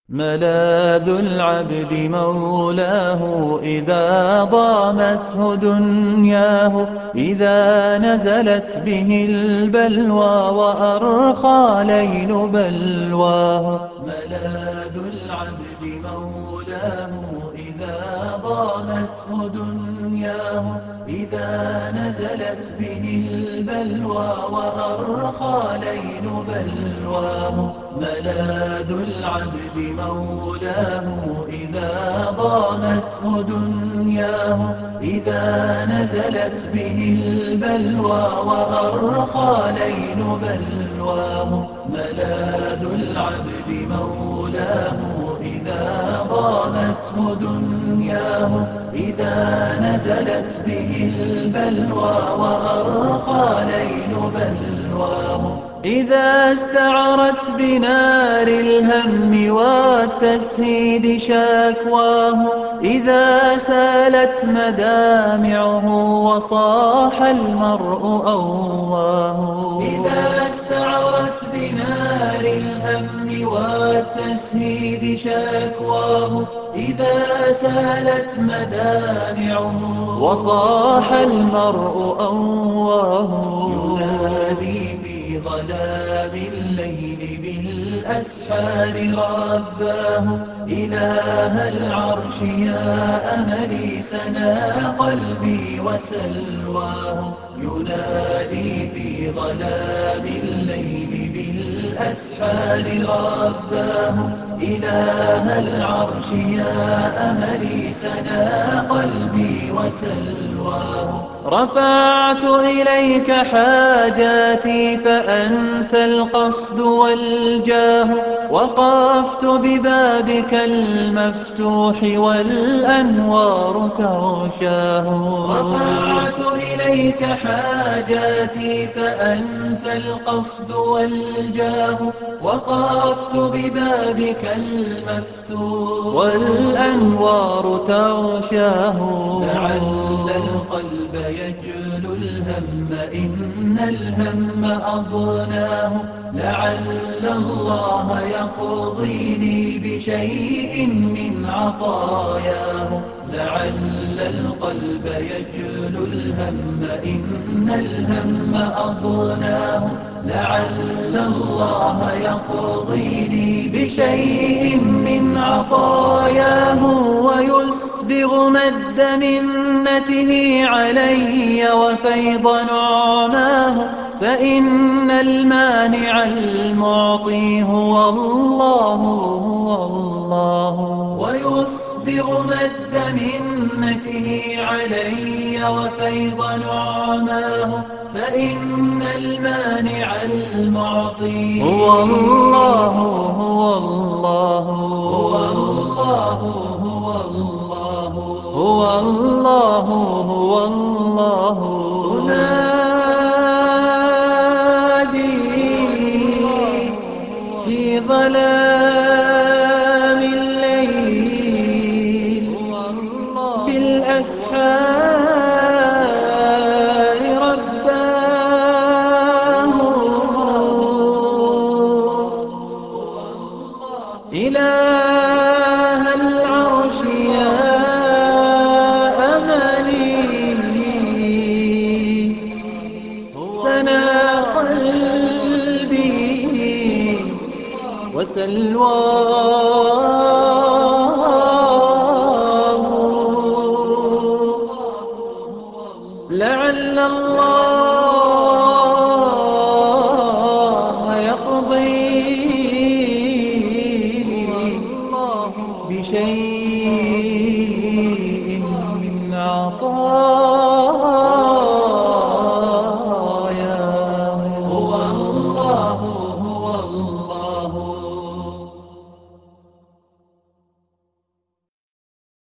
ملاذ العبد مولاه إذا ضامته دنياه، إذا نزلت به البلوى وأرخى ليل بلواه. ملاذ العبد مولاه إذا ضامته دنياه، إذا نزلت به البلوى وأرخى ليل بلواه. ملاذ العبد مولاه إذا ضامته دنياه، إذا نزلت به البلوى وأرخى ليل بلواه. ملاذ العبد مولاه إذا ضامته دنياه، إذا نزلت به البلوى وأرخى ليل بلواه. إذا استعرت بنار الهم والتسهيد شكواه، إذا سالت مدامعه وصاح المرء أواه. إذا استعرت بنار الهم والتسهيد شكواه، إذا سالت مدامعه وصاح المرء أواه. ينادي في ظلام الليل بالأسحار رباه، إله العرش يا أملي سنا قلبي وسلواه. ينادي في ظلام الليل بالأسحار رباه، إله العرش يا أملي سنا قلبي وسلواه. رفعت إليك حاجاتي فأنت القصد والجاه، وقفت ببابك المفتوح والأنوار تغشاه. رفعت إليك حاجاتي فأنت القصد والجاه، وقفت ببابك المفتوح والأنوار تغشاه. لعل القلب يجلو الهم إن الهم أضناه، لعل الله يقضي لي بشيء من عطاياه. لعل القلب يجلو الهم إن الهم أضناه، لعل الله يقضي لي بشيء من عطاياه. ويسبغ مد منته علي وفيض نعماه، فإن المانع المعطي هو الله هو الله. ويسبغ مد منته علي وفيض نعماه، فإن المانع المعطي هو الله هو الله هو الله هو الله هو الله هو الله. أنادي في ظلام الليل بالأسحار رباه. إله العرش يا أملي سنا قلبي وسلواه. لعل الله يقضي لي بشيء من عطاياه.